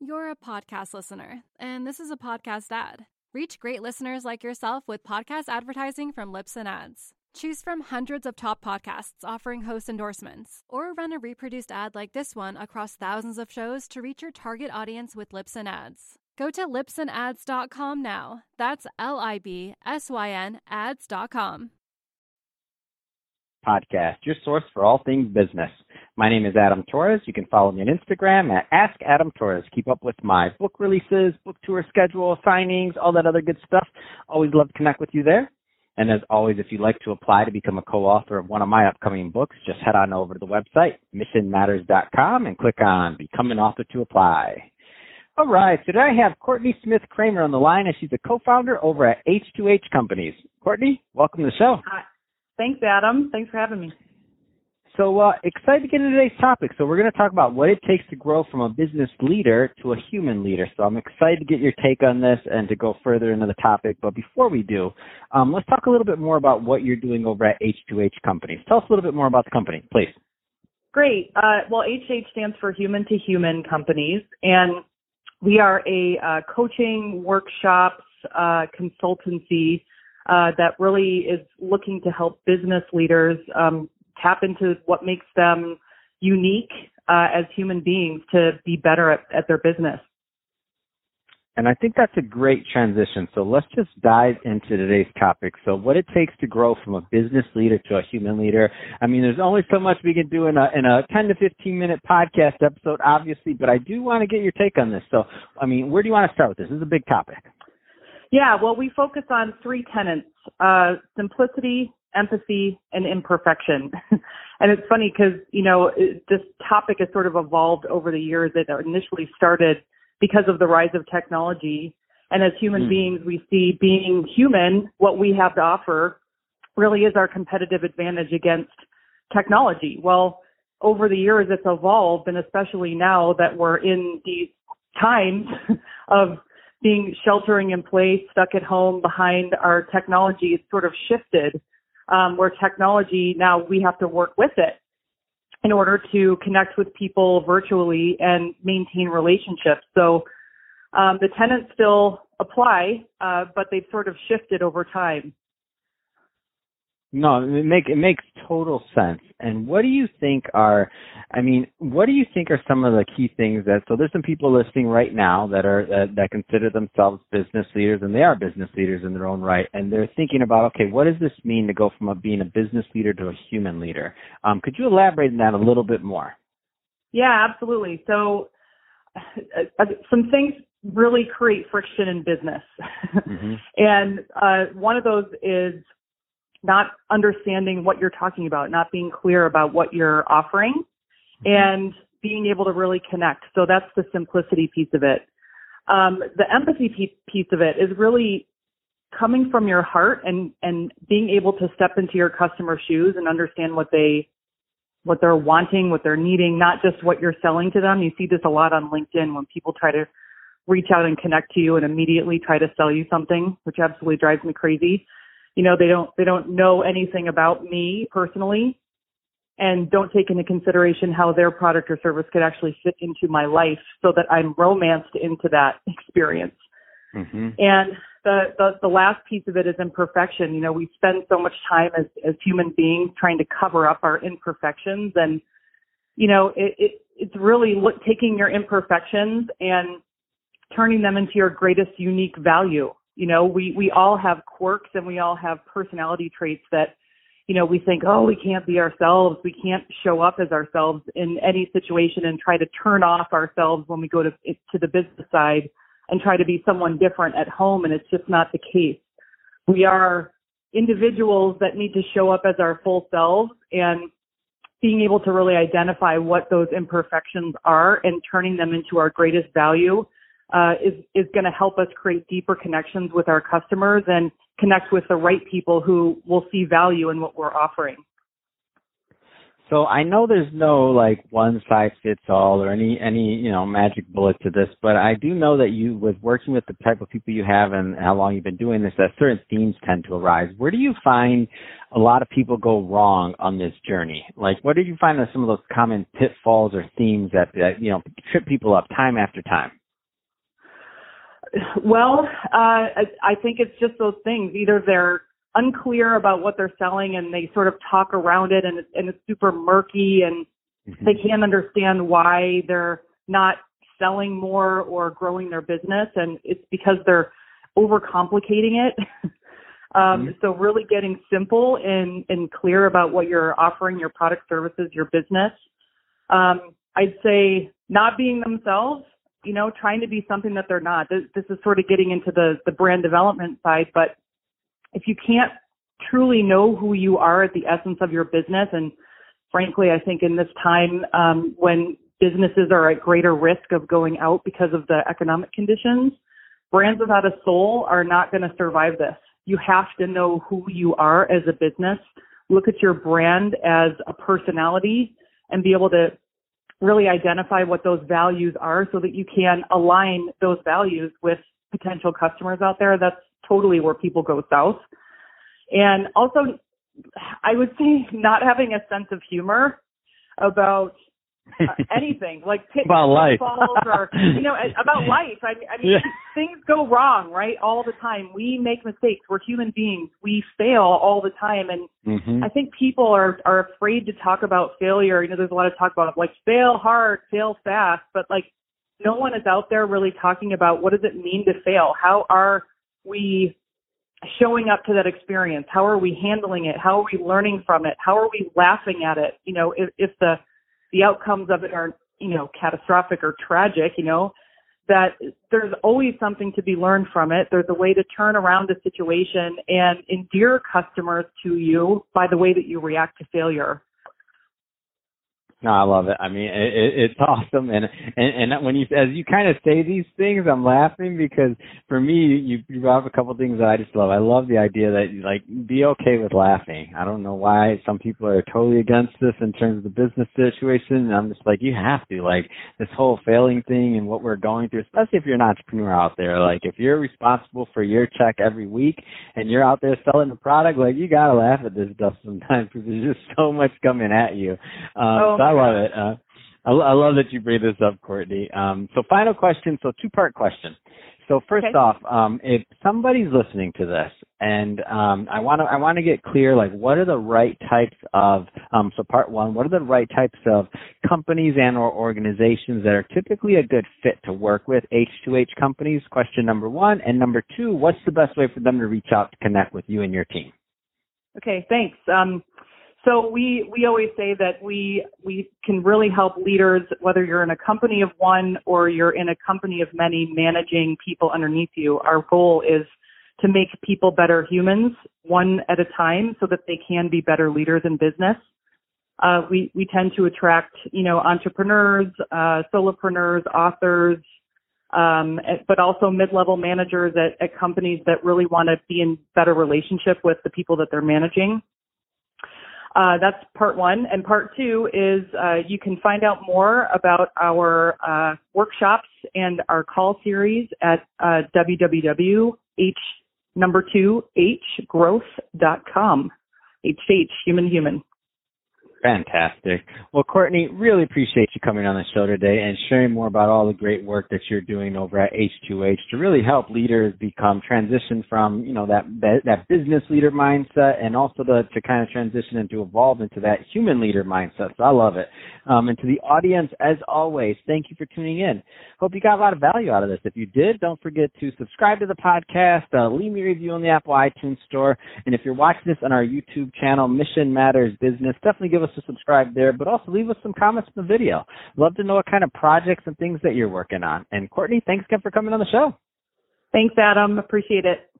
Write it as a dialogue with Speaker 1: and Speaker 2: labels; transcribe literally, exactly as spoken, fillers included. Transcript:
Speaker 1: You're a podcast listener, and this is a podcast ad. Reach great listeners like yourself with podcast advertising from Libsyn Ads. Choose from hundreds of top podcasts offering host endorsements, or run a reproduced ad like this one across thousands of shows to reach your target audience with Libsyn Ads. Go to libsyn ads dot com now. That's L I B S Y N ads dot com.
Speaker 2: Podcast, your source for all things business. My name is Adam Torres. You can follow me on Instagram at Ask Adam Torres. Keep up with my book releases, book tour schedule, signings, all that other good stuff. Always love to connect with you there. And as always, if you'd like to apply to become a co-author of one of my upcoming books, just head on over to the website, mission matters dot com, and click on Become an Author to apply. All right, so today I have Courtney Smith Kramer on the line, and she's a co-founder over at H two H Companies. Courtney, welcome to the show.
Speaker 3: Hi. Thanks, Adam. Thanks for having me.
Speaker 2: So uh, excited to get into today's topic. So we're going to talk about what it takes to grow from a business leader to a human leader. So I'm excited to get your take on this and to go further into the topic. But before we do, um, let's talk a little bit more about what you're doing over at H two H Companies. Tell us a little bit more about the company, please.
Speaker 3: Great. Uh, well, H H stands for Human to Human Companies, and we are a uh, coaching, workshops, uh, consultancy uh, that really is looking to help business leaders um, tap into what makes them unique uh, as human beings to be better at, at their business.
Speaker 2: And I think that's a great transition. So let's just dive into today's topic. So what it takes to grow from a business leader to a human leader. I mean, there's only so much we can do in a, in a ten to fifteen minute podcast episode, obviously, but I do want to get your take on this. So, I mean, where do you want to start with this? This is a big topic.
Speaker 3: Yeah, well, we focus on three tenets, uh, simplicity, empathy, and imperfection. And it's funny because, you know, it, this topic has sort of evolved over the years. It initially started because of the rise of technology. And as human mm. beings, we see being human, what we have to offer really is our competitive advantage against technology. Well, over the years, it's evolved, and especially now that we're in these times of being sheltering in place, stuck at home behind our technology, it's sort of shifted, um, where technology, now we have to work with it in order to connect with people virtually and maintain relationships. So um, the tenets still apply, uh, but they've sort of shifted over time.
Speaker 2: No, it make it makes total sense. And what do you think are, I mean, what do you think are some of the key things that, so there's some people listening right now that are, that, that consider themselves business leaders, and they are business leaders in their own right, and they're thinking about, okay, what does this mean to go from a, being a business leader to a human leader? Um, could you elaborate on that a little bit more?
Speaker 3: Yeah, absolutely. So uh, some things really create friction in business. Mm-hmm. And uh, one of those is not understanding what you're talking about, not being clear about what you're offering, and being able to really connect. So that's the simplicity piece of it. Um, the empathy piece of it is really coming from your heart and, and being able to step into your customer's shoes and understand what they, what they're wanting, what they're needing, not just what you're selling to them. You see this a lot on LinkedIn when people try to reach out and connect to you and immediately try to sell you something, which absolutely drives me crazy. You know, they don't, they don't know anything about me personally and don't take into consideration how their product or service could actually fit into my life so that I'm romanced into that experience. Mm-hmm. And the, the, the last piece of it is imperfection. You know, we spend so much time as, as human beings trying to cover up our imperfections. And, you know, it, it it's really look, taking your imperfections and turning them into your greatest unique value. You know, we, we all have quirks and we all have personality traits that, you know, we think, oh, we can't be ourselves. We can't show up as ourselves in any situation and try to turn off ourselves when we go to, to the business side and try to be someone different at home. And it's just not the case. We are individuals that need to show up as our full selves, and being able to really identify what those imperfections are and turning them into our greatest value Uh, is, is going to help us create deeper connections with our customers and connect with the right people who will see value in what we're offering.
Speaker 2: So I know there's no like one size fits all or any, any, you know, magic bullet to this, but I do know that you, with working with the type of people you have and how long you've been doing this, that certain themes tend to arise. Where do you find a lot of people go wrong on this journey? Like, what did you find are some of those common pitfalls or themes that, that, you know, trip people up time after time?
Speaker 3: Well, uh, I, I think it's just those things. Either they're unclear about what they're selling and they sort of talk around it and it's, and it's super murky and mm-hmm. they can't understand why they're not selling more or growing their business. And it's because they're overcomplicating it. um, mm-hmm. So really getting simple and, and clear about what you're offering, your product, services, your business. Um, I'd say not being themselves, you know, trying to be something that they're not. This, this is sort of getting into the, the brand development side, but if you can't truly know who you are at the essence of your business, and frankly, I think in this time um, when businesses are at greater risk of going out because of the economic conditions, brands without a soul are not going to survive this. You have to know who you are as a business, look at your brand as a personality, and be able to really identify what those values are so that you can align those values with potential customers out there. That's totally where people go south. And also, I would say not having a sense of humor about uh, anything, like pit,
Speaker 2: about life,
Speaker 3: or, you know, about life. I, I mean, yeah. Things go wrong, right, all the time. We make mistakes. We're human beings. We fail all the time. And mm-hmm. I think people are, are afraid to talk about failure. You know, there's a lot of talk about, like, fail hard, fail fast. But, like, no one is out there really talking about what does it mean to fail? How are we showing up to that experience? How are we handling it? How are we learning from it? How are we laughing at it? You know, if, if the the outcomes of it are, you know, catastrophic or tragic, you know, that there's always something to be learned from it. There's a way to turn around a situation and endear customers to you by the way that you react to failure.
Speaker 2: No, I love it. I mean, it, it, it's awesome. And, and and when you, as you kind of say these things, I'm laughing because for me, you, you brought up a couple things that I just love. I love the idea that you, like, be okay with laughing. I don't know why some people are totally against this in terms of the business situation. And I'm just like, you have to, like, this whole failing thing and what we're going through, especially if you're an entrepreneur out there. Like, if you're responsible for your check every week and you're out there selling a product, like, you got to laugh at this stuff sometimes because there's just so much coming at you. Um,
Speaker 3: oh,
Speaker 2: so I love it. Uh, I, I love that you bring this up, Courtney. Um, so final question, so two-part question. So first
Speaker 3: okay.
Speaker 2: off, um, if somebody's listening to this and um, I want to I want to get clear, like, what are the right types of, um, so part one, what are the right types of companies and or organizations that are typically a good fit to work with H two H companies? Question number one. And number two, what's the best way for them to reach out to connect with you and your team?
Speaker 3: Okay, thanks. Um, So we, we always say that we we can really help leaders, whether you're in a company of one or you're in a company of many, managing people underneath you. Our goal is to make people better humans, one at a time, so that they can be better leaders in business. Uh, we, we tend to attract, you know, entrepreneurs, uh, solopreneurs, authors, um, but also mid-level managers at, at companies that really want to be in better relationship with the people that they're managing. Uh, that's part one. And part two is uh, you can find out more about our uh, workshops and our call series at uh, w w w dot h number two h growth dot com. H H, human human.
Speaker 2: Fantastic. Well, Courtney, really appreciate you coming on the show today and sharing more about all the great work that you're doing over at H two H to really help leaders become transition from, you know, that that business leader mindset and also to, to kind of transition and to evolve into that human leader mindset. So I love it. Um, and to the audience, as always, thank you for tuning in. Hope you got a lot of value out of this. If you did, don't forget to subscribe to the podcast, uh, leave me a review on the Apple iTunes Store. And if you're watching this on our YouTube channel, Mission Matters Business, definitely give us a subscribe there, but also leave us some comments in the video. Love to know what kind of projects and things that you're working on. And Courtney, thanks again for coming on the show.
Speaker 3: Thanks, Adam. Appreciate it.